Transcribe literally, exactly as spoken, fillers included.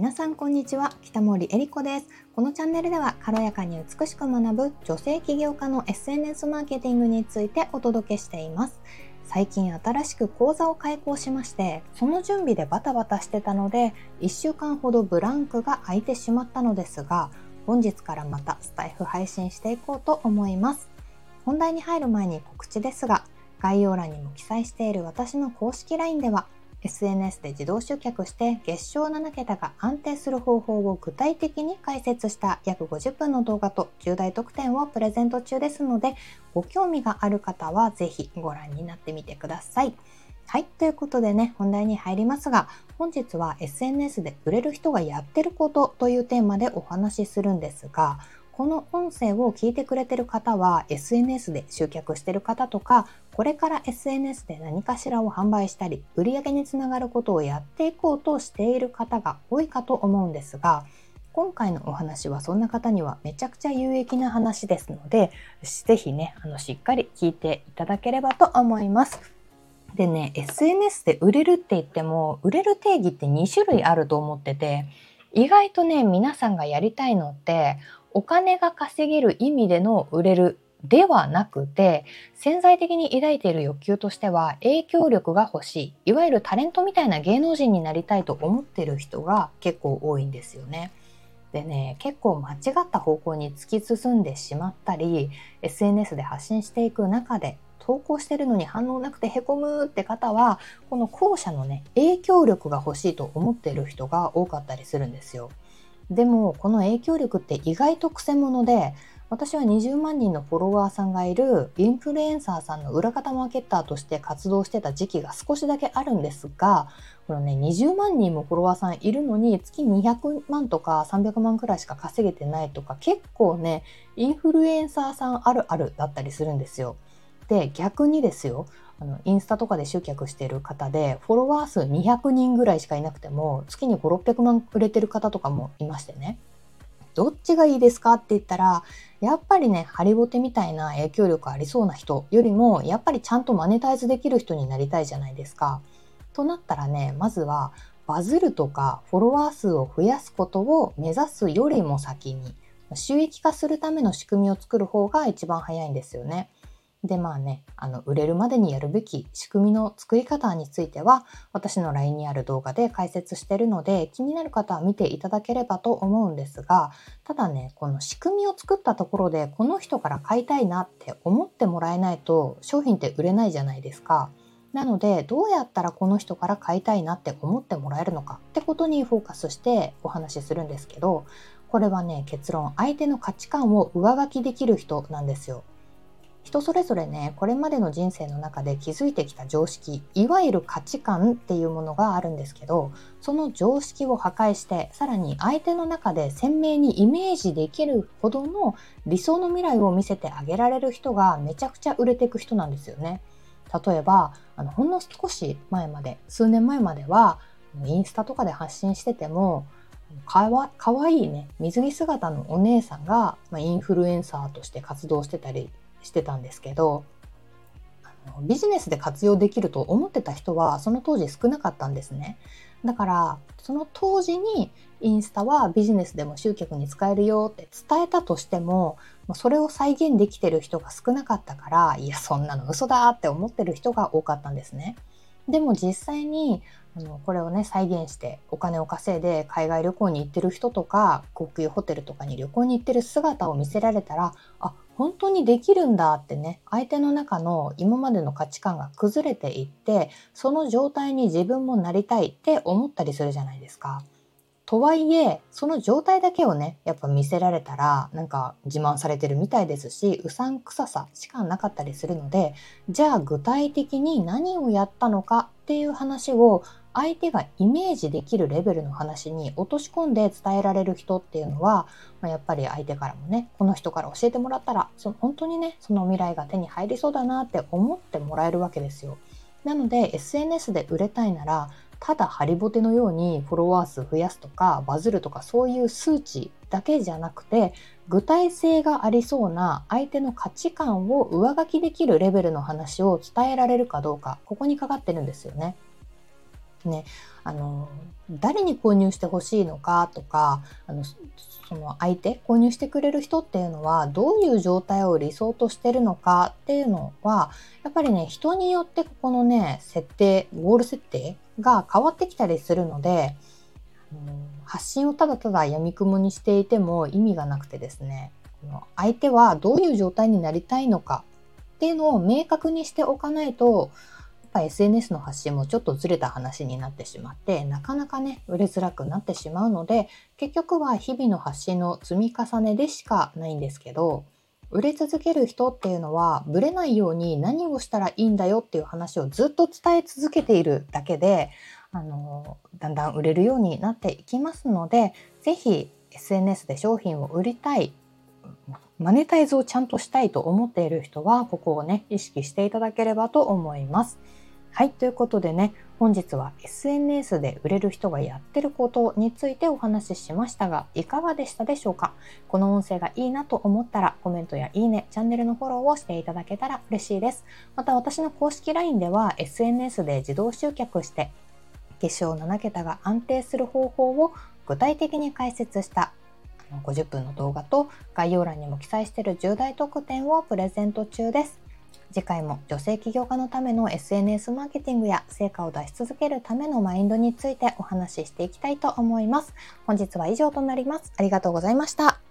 皆さんこんにちは、北森恵理子です。このチャンネルでは軽やかに美しく学ぶ女性起業家の エスエヌエス マーケティングについてお届けしています。最近新しく講座を開講しまして、その準備でバタバタしてたのでいっしゅうかんほどブランクが空いてしまったのですが、本日からまたスタイフ配信していこうと思います。本題に入る前に告知ですが、概要欄にも記載している私の公式 ライン ではエスエヌエス で自動集客して月賞ななけたが安定する方法を具体的に解説した約ごじゅっぷんの動画とじゅう大特典をプレゼント中ですので、ご興味がある方はぜひご覧になってみてください。はい、ということでね、本題に入りますが、本日は エスエヌエス で売れる人がやってることというテーマでお話しするんですが、この音声を聞いてくれてる方は エスエヌエス で集客してる方とか、これから エスエヌエス で何かしらを販売したり売り上げにつながることをやっていこうとしている方が多いかと思うんですが、今回のお話はそんな方にはめちゃくちゃ有益な話ですので、ぜひね、あのしっかり聞いていただければと思います。でね、エスエヌエス で売れるって言っても、売れる定義ってにしゅるいあると思ってて、意外とね、皆さんがやりたいのってお金が稼げる意味での売れるではなくて、潜在的に抱いている欲求としては影響力が欲しい、いわゆるタレントみたいな芸能人になりたいと思っている人が結構多いんですよね。でね、結構間違った方向に突き進んでしまったり、 エスエヌエス で発信していく中で投稿してるのに反応なくてへこむって方は、この後者のね、影響力が欲しいと思っている人が多かったりするんですよ。でもこの影響力って意外とくせ者で、私はにじゅうまんにんのフォロワーさんがいるインフルエンサーさんの裏方マーケッターとして活動してた時期が少しだけあるんですが、このね、にじゅうまんにんもフォロワーさんいるのに月にひゃくまんとかさんびゃくまんくらいしか稼げてないとか、結構ね、インフルエンサーさんあるあるだったりするんですよ。で、逆にですよ、あのインスタとかで集客している方でフォロワー数にひゃくにんぐらいしかいなくても月にごひゃく、ろっぴゃくまん売れてる方とかもいましてね、どっちがいいですかって言ったら、やっぱりね、ハリボテみたいな影響力ありそうな人よりも、やっぱりちゃんとマネタイズできる人になりたいじゃないですか。となったらね、まずはバズるとかフォロワー数を増やすことを目指すよりも先に、収益化するための仕組みを作る方が一番早いんですよね。でまあね、あの売れるまでにやるべき仕組みの作り方については私の ライン にある動画で解説しているので、気になる方は見ていただければと思うんですが、ただね、この仕組みを作ったところでこの人から買いたいなって思ってもらえないと商品って売れないじゃないですか。なので、どうやったらこの人から買いたいなって思ってもらえるのかってことにフォーカスしてお話しするんですけど、これはね、結論、相手の価値観を上書きできる人なんですよ。人それぞれね、これまでの人生の中で築いてきた常識、いわゆる価値観っていうものがあるんですけど、その常識を破壊して、さらに相手の中で鮮明にイメージできるほどの理想の未来を見せてあげられる人がめちゃくちゃ売れていく人なんですよね。例えば、あのほんの少し前まで、数年前までは、インスタとかで発信してても、かわ、かわいいね、水着姿のお姉さんが、まあ、インフルエンサーとして活動してたりしてたんですけど、ビジネスで活用できると思ってた人はその当時少なかったんですね。だからその当時にインスタはビジネスでも集客に使えるよって伝えたとしても、それを再現できてる人が少なかったから、いやそんなの嘘だって思ってる人が多かったんですね。でも実際にあのこれをね再現してお金を稼いで海外旅行に行ってる人とか、高級ホテルとかに旅行に行ってる姿を見せられたら、あ、本当にできるんだってね、相手の中の今までの価値観が崩れていって、その状態に自分もなりたいって思ったりするじゃないですか。とはいえ、その状態だけをね、やっぱ見せられたら、なんか自慢されてるみたいですし、うさんくささしかなかったりするので、じゃあ具体的に何をやったのかっていう話を相手がイメージできるレベルの話に落とし込んで伝えられる人っていうのは、まあ、やっぱり相手からもね、この人から教えてもらったら、その本当にね、その未来が手に入りそうだなって思ってもらえるわけですよ。なので エスエヌエス で売れたいなら、ただハリボテのようにフォロワー数増やすとかバズるとか、そういう数値だけじゃなくて、具体性がありそうな相手の価値観を上書きできるレベルの話を伝えられるかどうか、ここにかかってるんですよね。 ね、あの誰に購入してほしいのかとか、あのその相手、購入してくれる人っていうのはどういう状態を理想としてるのかっていうのは、やっぱりね、人によってここのね、設定、ゴール設定が変わってきたりするので、発信をただただ闇雲にしていても意味がなくてですね、この相手はどういう状態になりたいのかっていうのを明確にしておかないと、やっぱ エスエヌエス の発信もちょっとずれた話になってしまって、なかなかね、売れづらくなってしまうので、結局は日々の発信の積み重ねでしかないんですけど、売れ続ける人っていうのは、ブレないように何をしたらいいんだよっていう話をずっと伝え続けているだけで、あのだんだん売れるようになっていきますので、ぜひ エスエヌエス で商品を売りたい、マネタイズをちゃんとしたいと思っている人は、ここをね、意識していただければと思います。はい、ということでね、本日は エスエヌエス で売れる人がやってることについてお話ししましたが、いかがでしたでしょうか？この音声がいいなと思ったら、コメントやいいね、チャンネルのフォローをしていただけたら嬉しいです。また私の公式 ライン では エスエヌエス で自動集客して月賞ななけたが安定する方法を具体的に解説したごじゅっぷんの動画と、概要欄にも記載しているじゅう大特典をプレゼント中です。次回も女性起業家のための エスエヌエス マーケティングや成果を出し続けるためのマインドについてお話ししていきたいと思います。本日は以上となります。ありがとうございました。